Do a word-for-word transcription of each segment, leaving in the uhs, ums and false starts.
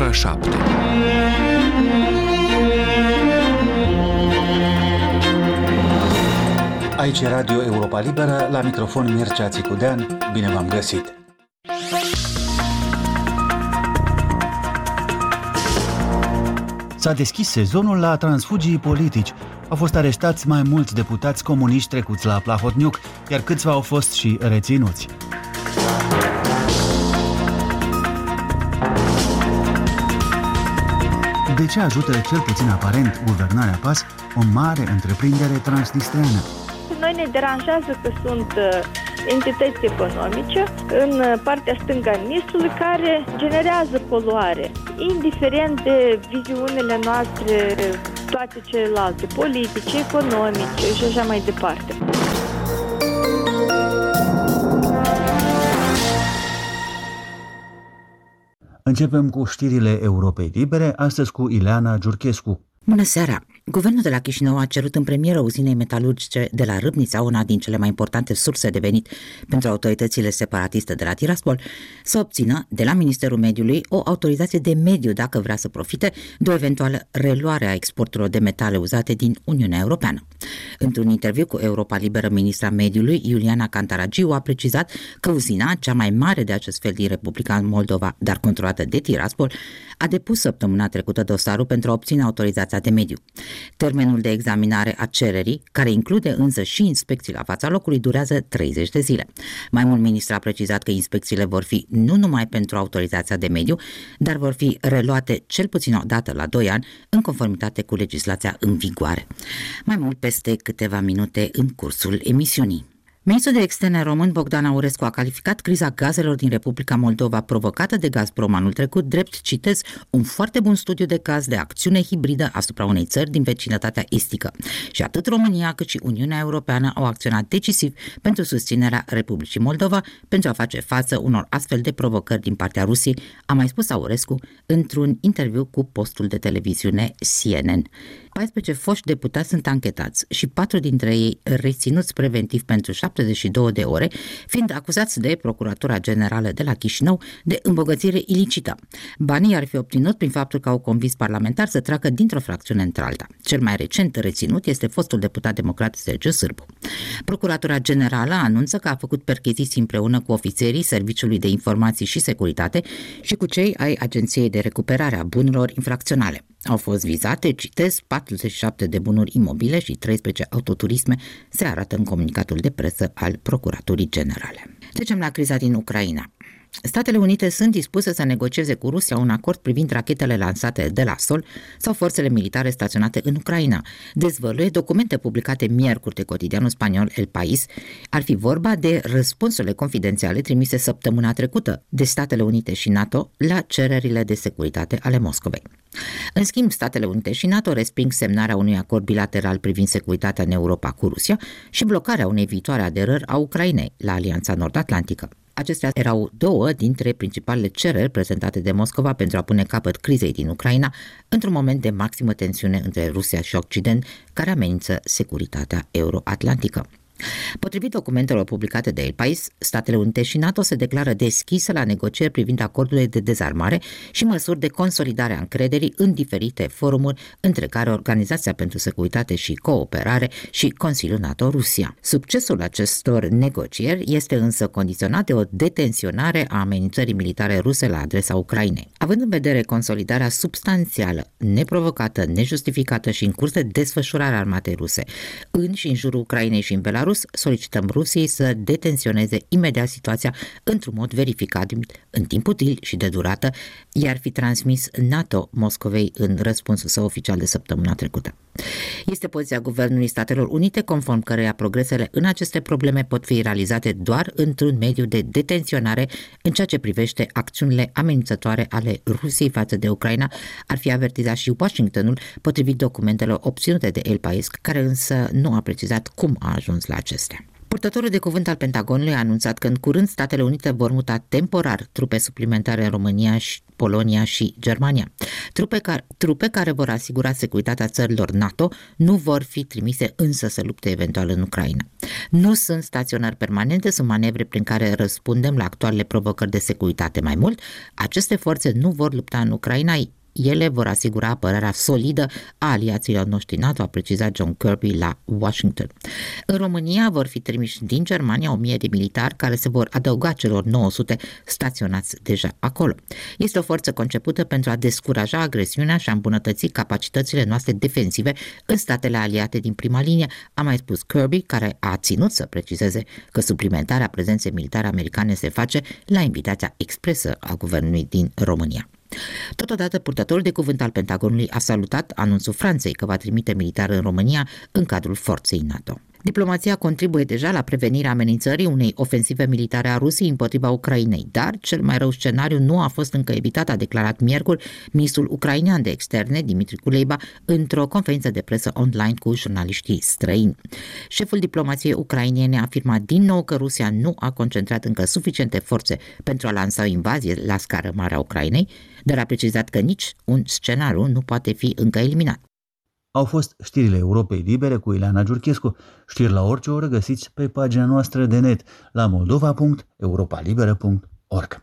ora șapte. Aici e Radio Europa Liberă, la microfon Mircea Țicudean. Bine v-am găsit! S-a deschis sezonul la transfugii politici. Au fost arestați mai mulți deputați comuniști trecuți la Plahotniuc, iar câțiva au fost și reținuți. De ce ajută, cel puțin aparent, guvernarea P A S, o mare întreprindere transnistreană? Noi ne deranjează că sunt entități economice în partea stângă a Nistrului care generează poluare, indiferent de viziunile noastre, toate celelalte, politice, economice și așa mai departe. Începem cu știrile Europei Libere, astăzi cu Ileana Giurchescu. Bună seara! Guvernul de la Chișinău a cerut în premieră uzinei metalurgice de la Râbnița, una din cele mai importante surse de venit pentru autoritățile separatiste de la Tiraspol, să obțină de la Ministerul Mediului o autorizație de mediu dacă vrea să profite de o eventuală reluare a exporturilor de metale uzate din Uniunea Europeană. Într-un interviu cu Europa Liberă, ministra Mediului, Iuliana Cantaragiu, a precizat că uzina, cea mai mare de acest fel din Republica Moldova, dar controlată de Tiraspol, a depus săptămâna trecută dosarul pentru a obține autorizația de mediu. Termenul de examinare a cererii, care include însă și inspecții la fața locului, durează treizeci de zile. Mai mult, ministrul a precizat că inspecțiile vor fi nu numai pentru autorizația de mediu, dar vor fi reluate cel puțin o dată la doi ani, în conformitate cu legislația în vigoare. Mai mult peste câteva minute în cursul emisiunii. Ministrul de Externe român Bogdan Aurescu a calificat criza gazelor din Republica Moldova provocată de Gazprom anul trecut drept, citez, un foarte bun studiu de caz de acțiune hibridă asupra unei țări din vecinătatea estică. Și atât România cât și Uniunea Europeană au acționat decisiv pentru susținerea Republicii Moldova pentru a face față unor astfel de provocări din partea Rusiei, a mai spus Aurescu într-un interviu cu postul de televiziune C N N. paisprezece foști deputați sunt anchetați și patru dintre ei reținuți preventiv pentru șaptezeci și două de ore, fiind acuzați de Procuratura Generală de la Chișinău de îmbogățire ilicită. Banii ar fi obținut prin faptul că au convins parlamentari să treacă dintr-o fracțiune într-alta. Cel mai recent reținut este fostul deputat democrat Sergiu Sârbu. Procuratura Generală anunță că a făcut percheziții împreună cu ofițerii Serviciului de Informații și Securitate și cu cei ai Agenției de Recuperare a Bunurilor Infracționale. Au fost vizate, citez, patruzeci și șapte de bunuri imobile și treisprezece autoturisme, se arată în comunicatul de presă al Procuraturii Generale. Trecem la criza din Ucraina. Statele Unite sunt dispuse să negocieze cu Rusia un acord privind rachetele lansate de la sol sau forțele militare staționate în Ucraina. Dezvăluie documente publicate miercuri de cotidianul spaniol El País. Ar fi vorba de răspunsurile confidențiale trimise săptămâna trecută de Statele Unite și NATO la cererile de securitate ale Moscovei. În schimb, Statele Unite și NATO resping semnarea unui acord bilateral privind securitatea în Europa cu Rusia și blocarea unei viitoare aderări a Ucrainei la Alianța Nord-Atlantică. Acestea erau două dintre principalele cereri prezentate de Moscova pentru a pune capăt crizei din Ucraina într-un moment de maximă tensiune între Rusia și Occident, care amenință securitatea euroatlantică. Potrivit documentelor publicate de El País, Statele Unite și NATO se declară deschise la negocieri privind acordurile de dezarmare și măsuri de consolidare a încrederii în diferite forumuri, între care Organizația pentru Securitate și Cooperare și Consiliul NATO-Rusia. Succesul acestor negocieri este însă condiționat de o detenționare a amenințării militare ruse la adresa Ucrainei. Având în vedere consolidarea substanțială, neprovocată, nejustificată și în curs de desfășurare a armatei ruse în și în jurul Ucrainei și în Belarus, solicităm Rusiei să detenționeze imediat situația într-un mod verificabil, în timp util și de durată, iar fi transmis NATO Moscovei în răspunsul său oficial de săptămâna trecută. Este poziția Guvernului Statelor Unite, conform căreia progresele în aceste probleme pot fi realizate doar într-un mediu de detenționare în ceea ce privește acțiunile amenințătoare ale Rusiei față de Ucraina, ar fi avertizat și Washingtonul, potrivit documentelor obținute de El País, care însă nu a precizat cum a ajuns la acestea. Purtătorul de cuvânt al Pentagonului a anunțat că în curând Statele Unite vor muta temporar trupe suplimentare în România și Polonia și Germania. Trupe care, trupe care vor asigura securitatea țărilor NATO nu vor fi trimise însă să lupte eventual în Ucraina. Nu sunt staționări permanente, sunt manevre prin care răspundem la actualele provocări de securitate. Mai mult, aceste forțe nu vor lupta în Ucraina, ele vor asigura apărarea solidă a aliaților noștri NATO, a precizat John Kirby la Washington. În România vor fi trimiși din Germania o mie de militari care se vor adăuga celor nouă sute staționați deja acolo. Este o forță concepută pentru a descuraja agresiunea și a îmbunătăți capacitățile noastre defensive în statele aliate din prima linie, a mai spus Kirby, care a ținut să precizeze că suplimentarea prezenței militare americane se face la invitația expresă a guvernului din România. Totodată, purtătorul de cuvânt al Pentagonului a salutat anunțul Franței că va trimite militari în România în cadrul forței NATO. Diplomația contribuie deja la prevenirea amenințării unei ofensive militare a Rusiei împotriva Ucrainei, dar cel mai rău scenariu nu a fost încă evitat, a declarat miercuri ministrul ucrainean de externe, Dmitry Kuleba, într-o conferință de presă online cu jurnaliștii străini. Șeful diplomației ucrainene a afirmat din nou că Rusia nu a concentrat încă suficiente forțe pentru a lansa o invazie la scară mare a Ucrainei, dar a precizat că nici un scenariu nu poate fi încă eliminat. Au fost știrile Europei Libere cu Ileana Giurchescu. Știri la orice oră găsiți pe pagina noastră de net la moldova punct europa liberă punct org.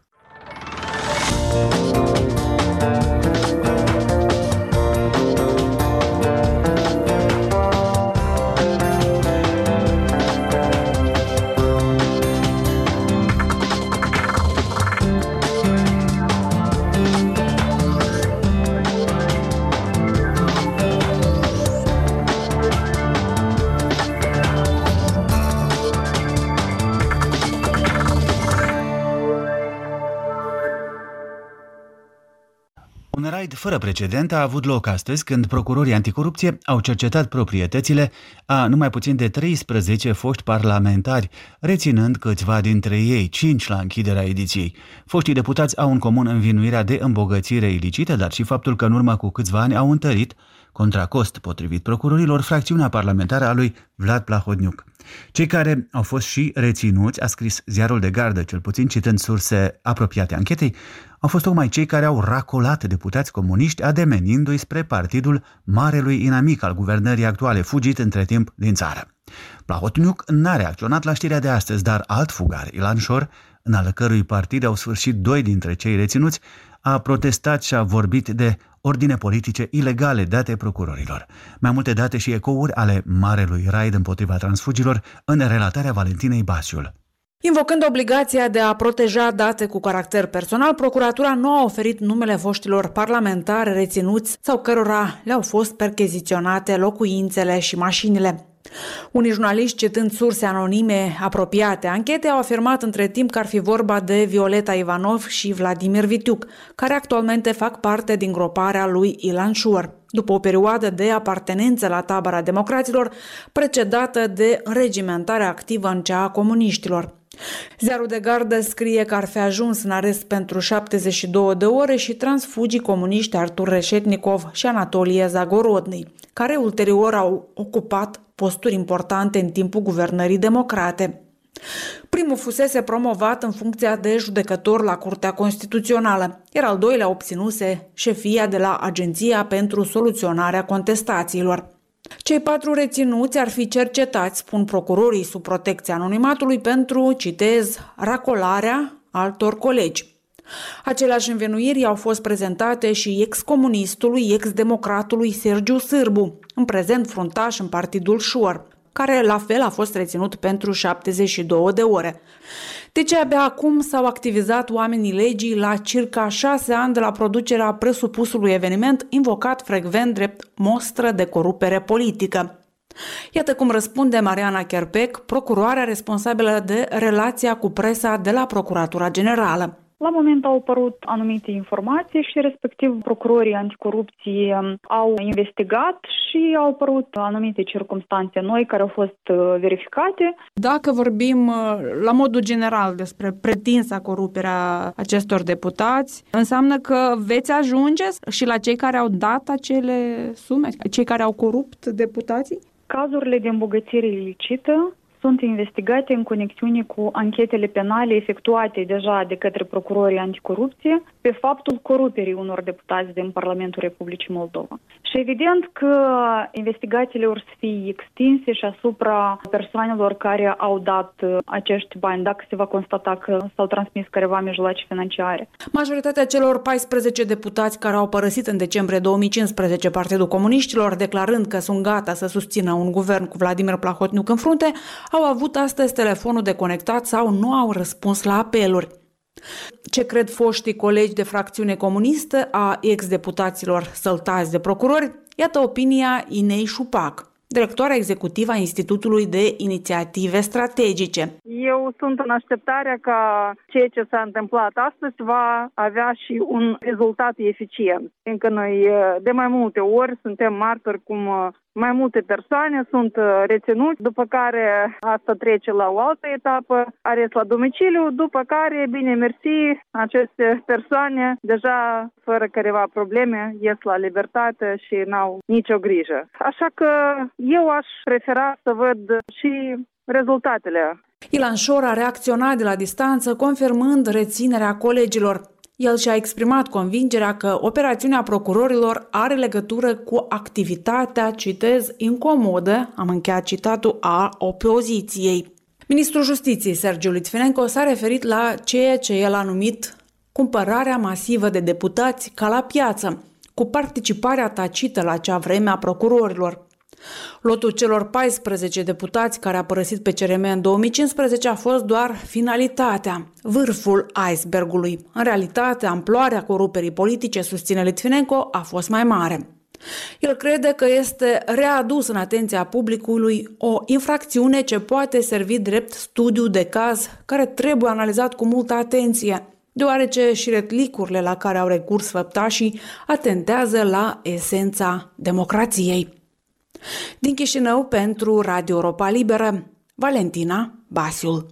Un raid fără precedent a avut loc astăzi când procurorii anticorupție au cercetat proprietățile a numai puțin de treisprezece foști parlamentari, reținând câțiva dintre ei, cinci la închiderea ediției. Foștii deputați au în comun învinuirea de îmbogățire ilicită, dar și faptul că în urmă cu câțiva ani au întărit, contra cost, potrivit procurorilor, fracțiunea parlamentară a lui Vlad Plahotniuc. Cei care au fost și reținuți, a scris Ziarul de Gardă, cel puțin citând surse apropiate anchetei, au fost tocmai cei care au racolat deputați comuniști, ademenindu-i spre partidul marelui inamic al guvernării actuale, fugit între timp din țară. Plahotniuc n-a reacționat la știrea de astăzi, dar alt fugar, Ilan Șor, în al cărui partid au sfârșit doi dintre cei reținuți, a protestat și a vorbit de ordine politice ilegale date procurorilor. Mai multe date și ecouri ale marelui raid împotriva transfugilor în relatarea Valentinei Basiul. Invocând obligația de a proteja date cu caracter personal, procuratura nu a oferit numele foștilor parlamentari reținuți sau cărora le-au fost percheziționate locuințele și mașinile. Unii jurnaliști, citând surse anonime apropiate anchetei, au afirmat între timp că ar fi vorba de Violeta Ivanov și Vladimir Vitiuc, care actualmente fac parte din groparea lui Ilan Șor, după o perioadă de apartenență la tabăra democraților, precedată de regimentare activă în cea a comuniștilor. Ziarul de Gardă scrie că ar fi ajuns în arest pentru șaptezeci și două de ore și transfugii comuniști Artur Reșetnikov și Anatolie Zagorodny, care ulterior au ocupat posturi importante în timpul guvernării democrate. Primul fusese promovat în funcția de judecător la Curtea Constituțională, iar al doilea obținuse șefia de la Agenția pentru Soluționarea Contestațiilor. Cei patru reținuți ar fi cercetați, spun procurorii sub protecția anonimatului, pentru, citez, racolarea altor colegi. Aceleași învinuiri au fost prezentate și ex-comunistului, ex-democratului Sergiu Sârbu, în prezent fruntaș în partidul Șor, care la fel a fost reținut pentru șaptezeci și două de ore. Deci abia acum s-au activizat oamenii legii la circa șase ani de la producerea presupusului eveniment invocat frecvent drept mostră de corupere politică. Iată cum răspunde Mariana Cherpec, procuroarea responsabilă de relația cu presa de la Procuratura Generală. La moment au apărut anumite informații și respectiv procurorii anticorupție au investigat și au apărut anumite circumstanțe noi care au fost verificate. Dacă vorbim la modul general despre pretinsa coruperea acestor deputați, înseamnă că veți ajunge și la cei care au dat acele sume, cei care au corupt deputații? Cazurile de îmbogățire ilicită sunt investigate în conexiune cu anchetele penale efectuate deja de către procurorii anticorupție pe faptul coruperii unor deputați din Parlamentul Republicii Moldova. Și evident că investigațiile vor să fie extinse și asupra persoanelor care au dat acești bani, dacă se va constata că s-au transmis careva mijloace financiare. Majoritatea celor paisprezece deputați care au părăsit în decembrie două mii cincisprezece Partidul Comuniștilor, declarând că sunt gata să susțină un guvern cu Vladimir Plahotniuc în frunte, au avut astăzi telefonul deconectat sau nu au răspuns la apeluri. Ce cred foștii colegi de fracțiune comunistă a ex-deputaților săltați de procurori? Iată opinia Inei Șupac, directoarea executivă a Institutului de Inițiative Strategice. Eu sunt în așteptarea ca ceea ce s-a întâmplat astăzi va avea și un rezultat eficient. Încă noi de mai multe ori suntem martori cum mai multe persoane sunt reținuți, după care asta trece la o altă etapă, arest la domiciliu, după care, bine mersi, aceste persoane deja fără careva probleme ies la libertate și n-au nicio grijă. Așa că eu aș prefera să văd și rezultatele. Ilan Șor a reacționat de la distanță, confirmând reținerea colegilor. El și-a exprimat convingerea că operațiunea procurorilor are legătură cu activitatea, citez, incomodă, am încheiat citatul, a opoziției. Ministrul Justiției, Sergiu Litvinenko, s-a referit la ceea ce el a numit cumpărarea masivă de deputați ca la piață, cu participarea tacită la acea vreme a procurorilor. Lotul celor paisprezece deputați care a părăsit P C R M în două mii cincisprezece a fost doar finalitatea, vârful icebergului. În realitate, amploarea coruperii politice, susține Litvinenko, a fost mai mare. El crede că este readus în atenția publicului o infracțiune ce poate servi drept studiu de caz care trebuie analizat cu multă atenție, deoarece și retlicurile la care au recurs făptașii atentează la esența democrației. Din Chișinău, pentru Radio Europa Liberă, Valentina Basiul.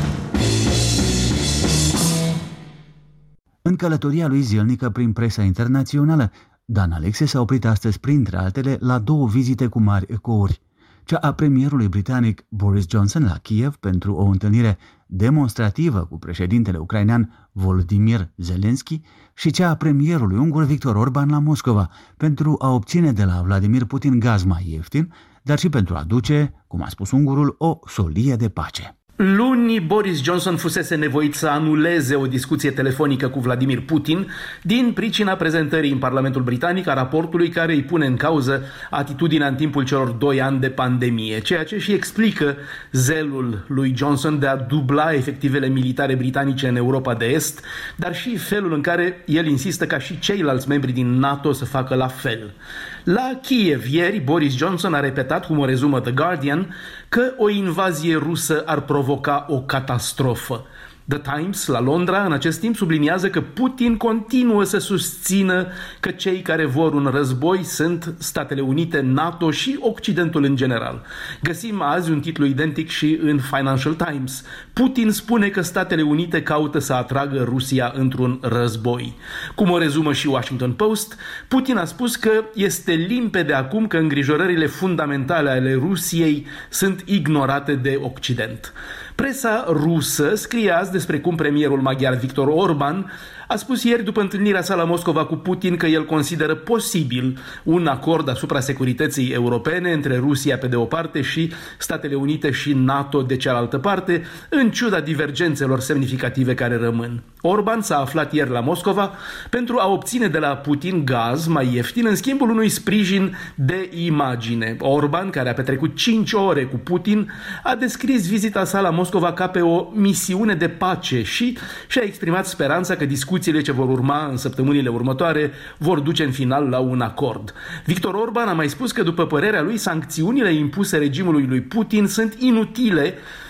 În călătoria lui zilnică prin presa internațională, Dan Alexe s-a oprit astăzi, printre altele, la două vizite cu mari ecouri. Cea a premierului britanic Boris Johnson la Kiev pentru o întâlnire demonstrativă cu președintele ucrainean Volodymyr Zelensky și cea a premierului ungur Viktor Orban la Moscova pentru a obține de la Vladimir Putin gaz mai ieftin, dar și pentru a aduce, cum a spus ungurul, o solie de pace. Luni, Boris Johnson fusese nevoit să anuleze o discuție telefonică cu Vladimir Putin din pricina prezentării în Parlamentul Britanic a raportului care îi pune în cauză atitudinea în timpul celor doi ani de pandemie, ceea ce și explică zelul lui Johnson de a dubla efectivele militare britanice în Europa de Est, dar și felul în care el insistă ca și ceilalți membri din NATO să facă la fel. La Kiev ieri, Boris Johnson a repetat, cum o rezumă The Guardian, că o invazie rusă ar provoca o catastrofă. The Times, la Londra, în acest timp subliniază că Putin continuă să susțină că cei care vor un război sunt Statele Unite, NATO și Occidentul în general. Găsim azi un titlu identic și în Financial Times. Putin spune că Statele Unite caută să atragă Rusia într-un război. Cum o rezumă și Washington Post, Putin a spus că este limpede acum că îngrijorările fundamentale ale Rusiei sunt ignorate de Occident. Presa rusă scrie azi despre cum premierul maghiar Viktor Orban a spus ieri, după întâlnirea sa la Moscova cu Putin, că el consideră posibil un acord asupra securității europene între Rusia pe de o parte și Statele Unite și NATO de cealaltă parte, în ciuda divergențelor semnificative care rămân. Orban s-a aflat ieri la Moscova pentru a obține de la Putin gaz mai ieftin în schimbul unui sprijin de imagine. Orban, care a petrecut cinci ore cu Putin, a descris vizita sa la Moscova ca pe o misiune de pace și și-a exprimat speranța că discuțiile ce vor urma în săptămânile următoare vor duce în final la un acord. Viktor Orban a mai spus că, după părerea lui, sancțiunile impuse regimului lui Putin sunt inutile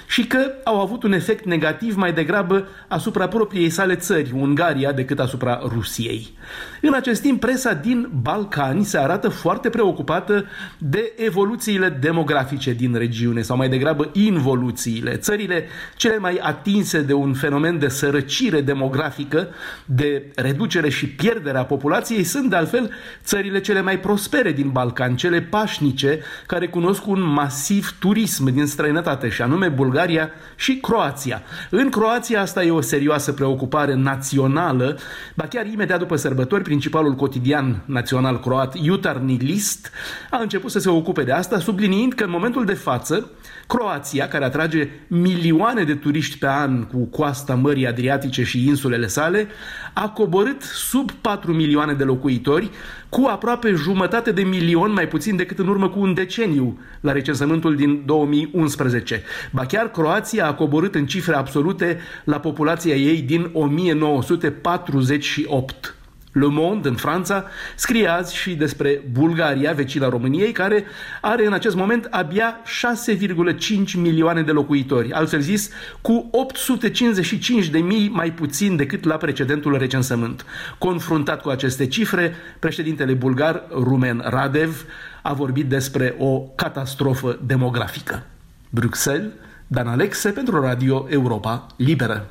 și că au avut un efect negativ mai degrabă asupra propriei sale țări, Ungaria, decât asupra Rusiei. În acest timp, presa din Balcani se arată foarte preocupată de evoluțiile demografice din regiune, sau mai degrabă involuțiile. Țările cele mai atinse de un fenomen de sărăcire demografică, de reducere și pierderea populației, sunt de altfel țările cele mai prospere din Balcani, cele pașnice, care cunosc un masiv turism din străinătate, și anume Bulgaria și Croația. În Croația asta e o serioasă preocupare națională, ba chiar imediat după sărbători, principalul cotidian național croat, Jutarnji List, a început să se ocupe de asta, subliniind că în momentul de față Croația, care atrage milioane de turiști pe an cu coasta Mării Adriatice și insulele sale, a coborât sub patru milioane de locuitori, cu aproape jumătate de milion mai puțin decât în urmă cu un deceniu la recensământul din două mii unsprezece. Ba chiar Croația a coborât în cifre absolute la populația ei din o mie nouă sute patruzeci și opt. Le Monde, în Franța, scrie azi și despre Bulgaria, vecina României, care are în acest moment abia șase virgulă cinci milioane de locuitori, altfel zis, cu opt sute cincizeci și cinci de mii mai puțin decât la precedentul recensământ. Confruntat cu aceste cifre, președintele bulgar, Rumen Radev, a vorbit despre o catastrofă demografică. Bruxelles, Dan Alexe pentru Radio Europa Liberă.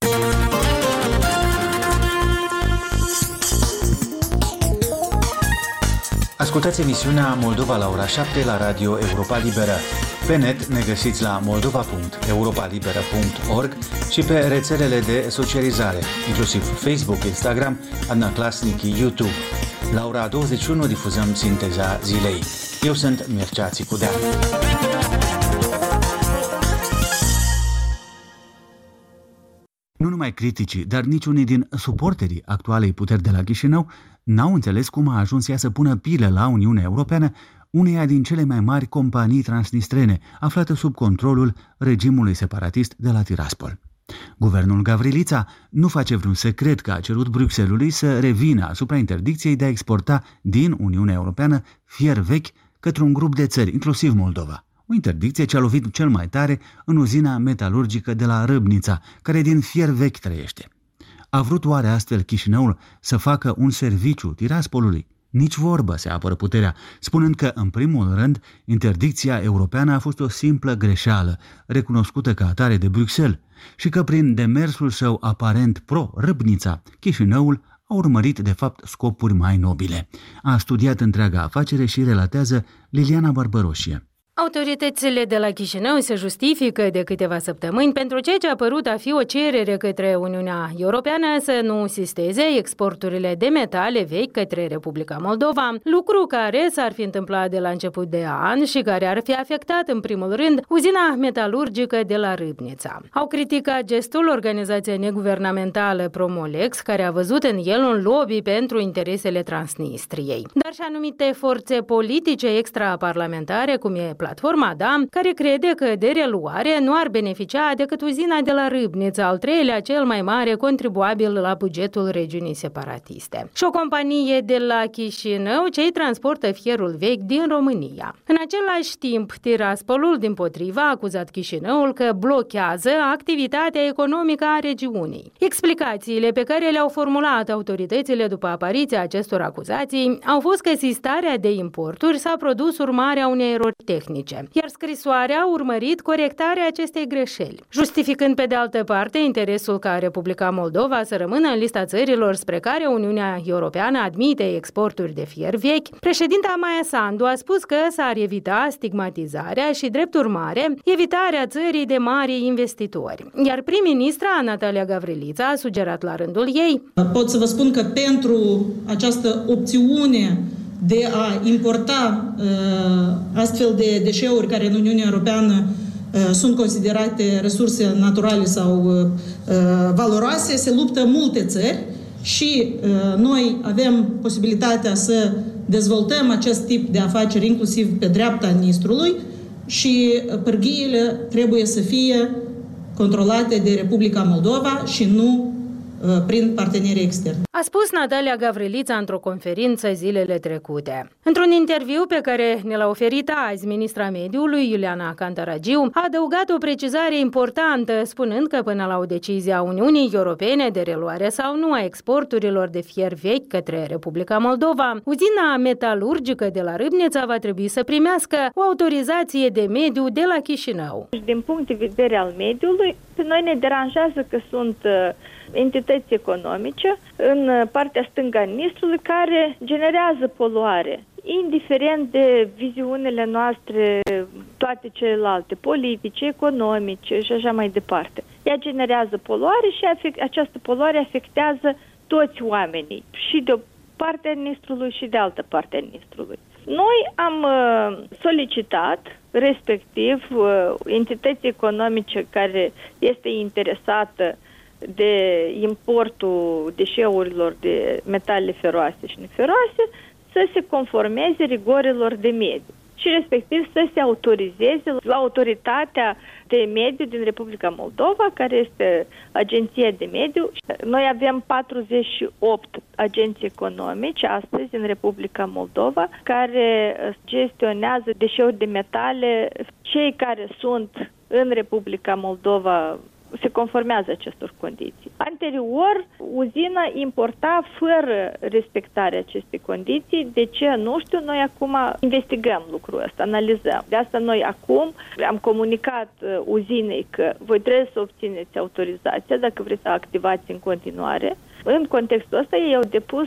Ascultați emisiunea Moldova la ora șapte la Radio Europa Liberă. Pe net ne găsiți la moldova punct europa liberă punct org și pe rețelele de socializare, inclusiv Facebook, Instagram, Adnaclasnic, YouTube. La ora douăzeci și unu difuzăm sinteza zilei. Eu sunt Mircea Țicudea. Nu numai criticii, dar nici unii din suporterii actualei puteri de la Chișinău n-au înțeles cum a ajuns ea să pună pile la Uniunea Europeană, uneia din cele mai mari companii transnistrene, aflată sub controlul regimului separatist de la Tiraspol. Guvernul Gavrilița nu face vreun secret că a cerut Bruxellesului să revină asupra interdicției de a exporta din Uniunea Europeană fier vechi către un grup de țări, inclusiv Moldova. O interdicție ce a lovit cel mai tare în uzina metalurgică de la Râbnița, care din fier vechi trăiește. A vrut oare astfel Chișinăul să facă un serviciu Tiraspolului? Nici vorbă, se apără puterea, spunând că, în primul rând, interdicția europeană a fost o simplă greșeală, recunoscută ca atare de Bruxelles, și că prin demersul său aparent pro-Râbnița, Chișinăul a urmărit, de fapt, scopuri mai nobile. A studiat întreaga afacere și relatează Liliana Barbăroșie. Autoritățile de la Chișinău se justifică de câteva săptămâni pentru ceea ce a părut a fi o cerere către Uniunea Europeană să nu sisteze exporturile de metale vechi către Republica Moldova, lucru care s-ar fi întâmplat de la început de an și care ar fi afectat în primul rând uzina metalurgică de la Râbnița. Au criticat gestul organizația neguvernamentală Promolex, care a văzut în el un lobby pentru interesele Transnistriei, dar și anumite forțe politice extraparlamentare, cum e Platforma D A M, care crede că de reluare nu ar beneficia decât uzina de la Râbnița, al treilea cel mai mare contribuabil la bugetul regiunii separatiste. Și o companie de la Chișinău ce transportă fierul vechi din România. În același timp, Tiraspolul, dimpotrivă, a acuzat Chișinăul că blochează activitatea economică a regiunii. Explicațiile pe care le-au formulat autoritățile după apariția acestor acuzații au fost că sistarea de importuri s-a produs urmarea unei erori tehnice, iar scrisoarea a urmărit corectarea acestei greșeli. Justificând pe de altă parte interesul ca Republica Moldova să rămână în lista țărilor spre care Uniunea Europeană admite exporturi de fier vechi, președinta Maia Sandu a spus că s-ar evita stigmatizarea și, drept urmare, evitarea țării de mari investitori. Iar prim-ministra Natalia Gavrilița a sugerat la rândul ei: pot să vă spun că pentru această opțiune de a importa uh, astfel de deșeuri care în Uniunea Europeană uh, sunt considerate resurse naturale sau uh, valoroase, se luptă multe țări și uh, noi avem posibilitatea să dezvoltăm acest tip de afaceri inclusiv pe dreapta Nistrului și pârghiile trebuie să fie controlate de Republica Moldova și nu prin partenerii externi. A spus Natalia Gavrilița într-o conferință zilele trecute. Într-un interviu pe care ne l-a oferit azi ministra mediului, Iuliana Cantaragiu, a adăugat o precizare importantă, spunând că până la o decizie a Uniunii Europene de reluare sau nu a exporturilor de fier vechi către Republica Moldova, uzina metalurgică de la Râbnița va trebui să primească o autorizație de mediu de la Chișinău. Din punct de vedere al mediului, pe noi ne deranjează că sunt entități economice în partea stângă a Nistrului care generează poluare, indiferent de viziunile noastre, toate celelalte, politice, economice și așa mai departe. Ea generează poluare și afect, această poluare afectează toți oamenii, și de o parte a Nistrului și de altă parte a Nistrului. Noi am solicitat, respectiv, entității economice care este interesată de importul deșeurilor de metale feroase și neferoase, să se conformeze rigorilor de mediu și respectiv să se autorizeze la autoritatea de mediu din Republica Moldova, care este Agenția de Mediu. Noi avem patruzeci și opt agenții economici astăzi în Republica Moldova care gestionează deșeuri de metale. Cei care sunt în Republica Moldova se conformează acestor condiții. Anterior, uzina importa fără respectarea acestei condiții. De ce? Nu știu. Noi acum investigăm lucrul ăsta, analizăm. De asta noi acum am comunicat uzinei că voi trebuie să obțineți autorizația dacă vreți să activați în continuare. În contextul ăsta ei au depus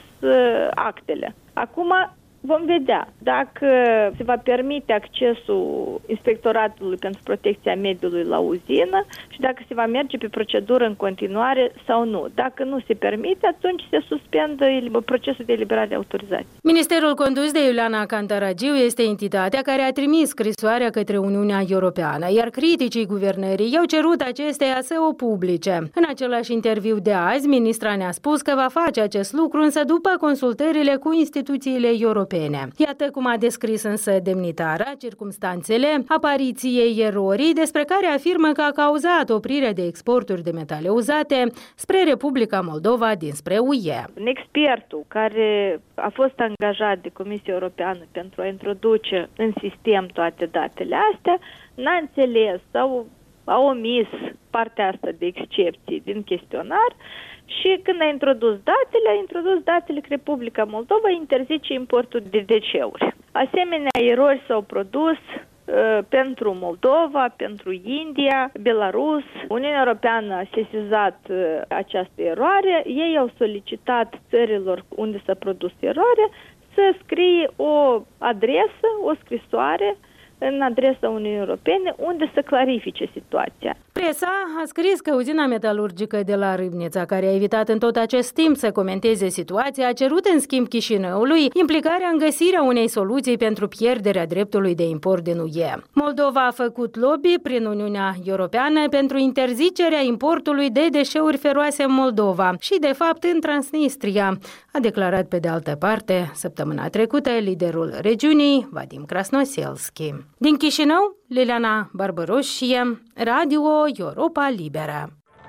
actele. Acum vom vedea dacă se va permite accesul Inspectoratului pentru Protecția Mediului la uzină și dacă se va merge pe procedură în continuare sau nu. Dacă nu se permite, atunci se suspendă procesul de eliberare de autorizație. Ministerul condus de Iuliana Cantaragiu este entitatea care a trimis scrisoarea către Uniunea Europeană, iar criticii guvernării i-au cerut acesteia să o publice. În același interviu de azi, ministra ne-a spus că va face acest lucru, însă după consultările cu instituțiile europene. Iată cum a descris însă demnitara circumstanțele apariției erorii, despre care afirmă că a cauzat oprirea de exporturi de metale uzate spre Republica Moldova dinspre U E. Expertul care a fost angajat de Comisia Europeană pentru a introduce în sistem toate datele astea n-a înțeles sau a omis partea asta de excepții din chestionar. Și când a introdus datele, a introdus datele că Republica Moldova interzice importul de deșeuri. Asemenea, erori s-au produs uh, pentru Moldova, pentru India, Belarus. Uniunea Europeană a sesizat uh, această eroare. Ei au solicitat țărilor unde s-a produs eroare să scrie o adresă, o scrisoare în adresa Uniunii Europene unde să clarifice situația. Presa a scris că uzina metalurgică de la Râbnița, care a evitat în tot acest timp să comenteze situația, a cerut în schimb Chișinăului implicarea în găsirea unei soluții pentru pierderea dreptului de import din U E. Moldova a făcut lobby prin Uniunea Europeană pentru interzicerea importului de deșeuri feroase în Moldova și, de fapt, în Transnistria, a declarat pe de altă parte săptămâna trecută liderul regiunii, Vadim Krasnoselski. Din Chișinău, Liliana Barbaroșie, Radio Europa Liberă.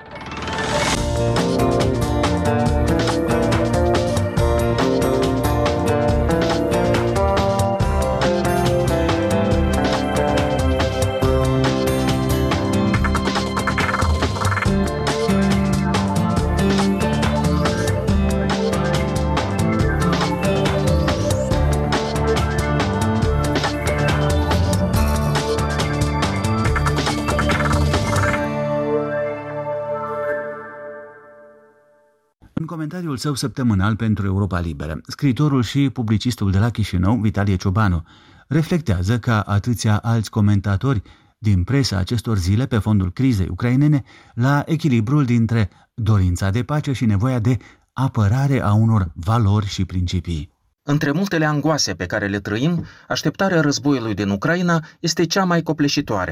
În comentariul său săptămânal pentru Europa Liberă, scriitorul și publicistul de la Chișinău, Vitalie Ciobanu, reflectează ca atâția alți comentatori din presa acestor zile pe fondul crizei ucrainene la echilibrul dintre dorința de pace și nevoia de apărare a unor valori și principii. Între multele angoase pe care le trăim, așteptarea războiului din Ucraina este cea mai copleșitoare.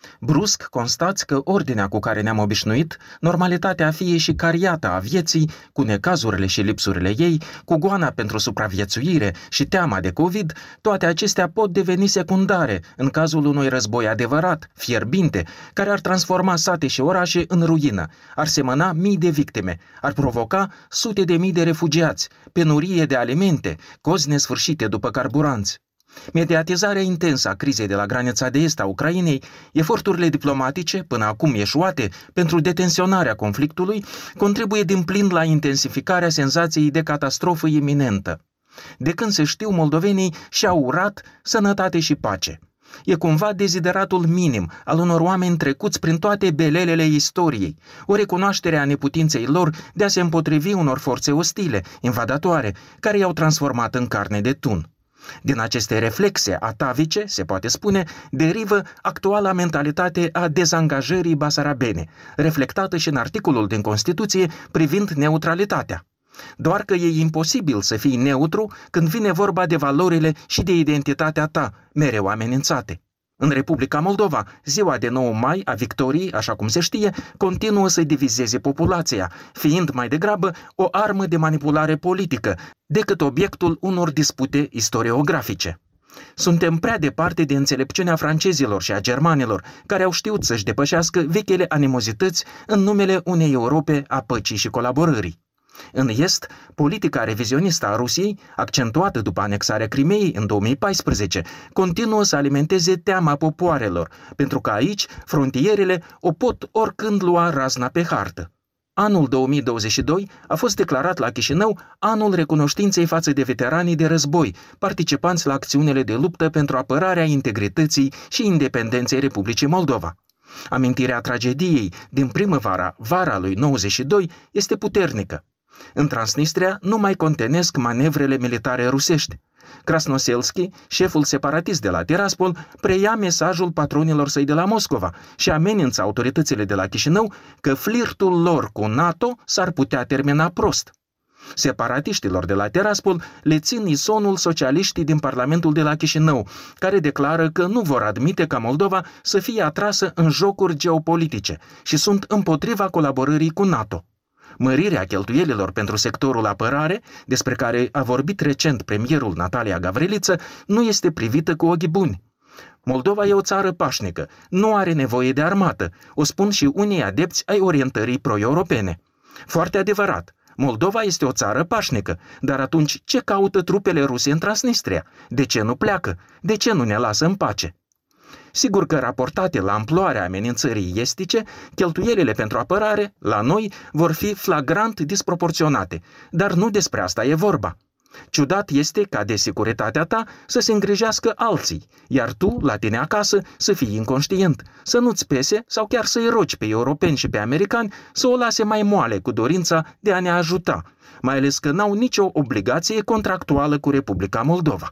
Brusc constați că ordinea cu care ne-am obișnuit, normalitatea fie și cariata a vieții, cu necazurile și lipsurile ei, cu goana pentru supraviețuire și teama de COVID, toate acestea pot deveni secundare în cazul unui război adevărat, fierbinte, care ar transforma sate și orașe în ruină, ar semăna mii de victime, ar provoca sute de mii de refugiați, penurie de alimente, cozi nesfârșite după carburanți. Mediatizarea intensă a crizei de la granița de est a Ucrainei, eforturile diplomatice, până acum eșuate, pentru detenționarea conflictului, contribuie din plin la intensificarea senzației de catastrofă iminentă. De când se știu, moldovenii și-au urat sănătate și pace. E cumva dezideratul minim al unor oameni trecuți prin toate belelele istoriei, o recunoaștere a neputinței lor de a se împotrivi unor forțe ostile, invadatoare, care i-au transformat în carne de tun. Din aceste reflexe atavice, se poate spune, derivă actuala mentalitate a dezangajării basarabene, reflectată și în articolul din Constituție privind neutralitatea. Doar că e imposibil să fii neutru când vine vorba de valorile și de identitatea ta, mereu amenințate. În Republica Moldova, ziua de nouă mai a victoriei, așa cum se știe, continuă să divizeze populația, fiind mai degrabă o armă de manipulare politică decât obiectul unor dispute istoriografice. Suntem prea departe de înțelepciunea francezilor și a germanilor, care au știut să-și depășească vechile animozități în numele unei Europe a păcii și colaborării. În Est, politica revizionistă a Rusiei, accentuată după anexarea Crimeei în două mii paisprezece, continuă să alimenteze teama popoarelor, pentru că aici frontierele o pot oricând lua razna pe hartă. Anul două mii douăzeci și doi a fost declarat la Chișinău anul recunoștinței față de veteranii de război, participanți la acțiunile de luptă pentru apărarea integrității și independenței Republicii Moldova. Amintirea tragediei din primăvara-vara lui nouăzeci și doi este puternică. În Transnistria nu mai contenesc manevrele militare rusești. Krasnoselski, șeful separatist de la Tiraspol, preia mesajul patronilor săi de la Moscova și amenință autoritățile de la Chișinău că flirtul lor cu NATO s-ar putea termina prost. Separatiștilor de la Tiraspol le țin isonul socialiștii din Parlamentul de la Chișinău, care declară că nu vor admite ca Moldova să fie atrasă în jocuri geopolitice și sunt împotriva colaborării cu NATO. Mărirea cheltuielilor pentru sectorul apărare, despre care a vorbit recent premierul Natalia Gavriliță, nu este privită cu ochi buni. Moldova e o țară pașnică, nu are nevoie de armată, o spun și unii adepți ai orientării pro-europene. Foarte adevărat, Moldova este o țară pașnică, dar atunci ce caută trupele ruse în Transnistria? De ce nu pleacă? De ce nu ne lasă în pace? Sigur că, raportate la amploarea amenințării estice, cheltuielile pentru apărare, la noi, vor fi flagrant disproporționate, dar nu despre asta e vorba. Ciudat este ca de securitatea ta să se îngrijească alții, iar tu, la tine acasă, să fii inconștient, să nu-ți pese sau chiar să-i rogi pe europeni și pe americani să o lase mai moale cu dorința de a ne ajuta, mai ales că n-au nicio obligație contractuală cu Republica Moldova.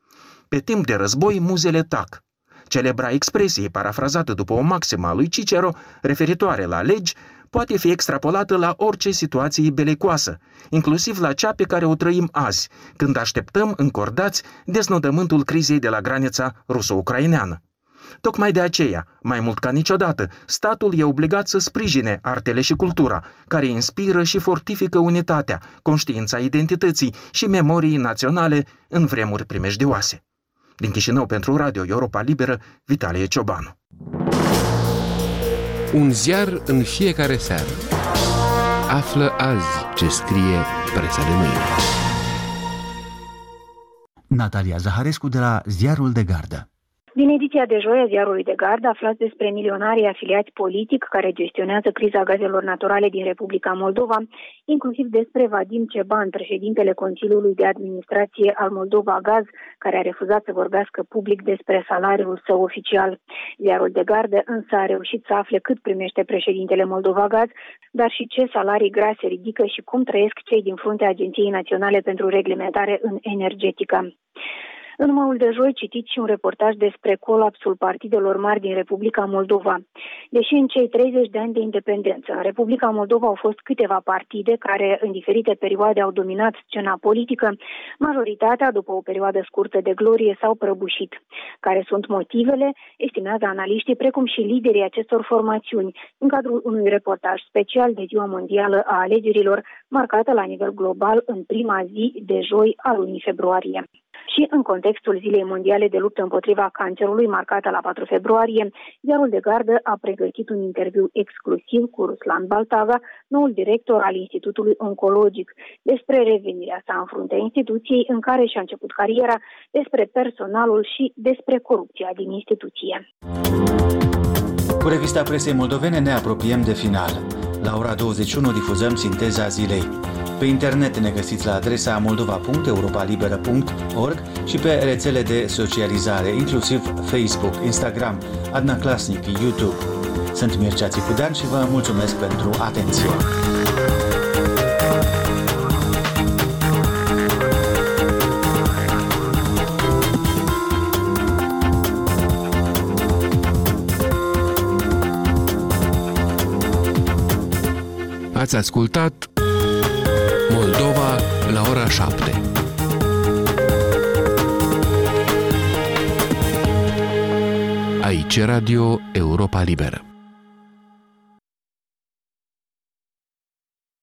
Pe timp de război, muzele tac. Celebra expresie, parafrazată după o maximă a lui Cicero, referitoare la legi, poate fi extrapolată la orice situație belicoasă, inclusiv la cea pe care o trăim azi, când așteptăm încordați deznodământul crizei de la granița ruso-ucraineană. Tocmai de aceea, mai mult ca niciodată, statul e obligat să sprijine artele și cultura, care inspiră și fortifică unitatea, conștiința identității și memoriei naționale în vremuri primejdioase. Din Chișinău pentru Radio Europa Liberă, Vitalie Ciobanu. Un ziar în fiecare seară. Află azi ce scrie presa de mâine. Natalia Zaharescu de la Ziarul de Gardă. Din ediția de joi a Ziarului de Gardă aflați despre milionarii afiliați politic care gestionează criza gazelor naturale din Republica Moldova, inclusiv despre Vadim Ceban, președintele Consiliului de Administrație al Moldova Gaz, care a refuzat să vorbească public despre salariul său oficial. Ziarul de Gardă însă a reușit să afle cât primește președintele Moldova Gaz, dar și ce salarii grase ridică și cum trăiesc cei din fruntea Agenției Naționale pentru Reglementare în Energetică. În numărul de joi citiți și un reportaj despre colapsul partidelor mari din Republica Moldova. Deși în cei treizeci de ani de independență, în Republica Moldova au fost câteva partide care în diferite perioade au dominat scena politică, majoritatea, după o perioadă scurtă de glorie, s-au prăbușit. Care sunt motivele, estimează analiștii, precum și liderii acestor formațiuni, în cadrul unui reportaj special de Ziua Mondială a Alegerilor, marcată la nivel global în prima zi de joi a lunii februarie. Și în contextul Zilei Mondiale de luptă împotriva cancerului, marcată la patru februarie, Ziarul de Gardă a pregătit un interviu exclusiv cu Ruslan Baltaga, noul director al Institutului Oncologic, despre revenirea sa în fruntea instituției în care și-a început cariera, despre personalul și despre corupția din instituție. Cu revista presei moldovene ne apropiem de final. La ora douăzeci și unu difuzăm sinteza zilei. Pe internet ne găsiți la adresa moldova punct europalibera punct org și pe rețele de socializare, inclusiv Facebook, Instagram, Adna Klasnic, YouTube. Sunt Mircea Țicudean și vă mulțumesc pentru atenție. Ați ascultat Moldova la ora șapte. Aici Radio Europa Liberă.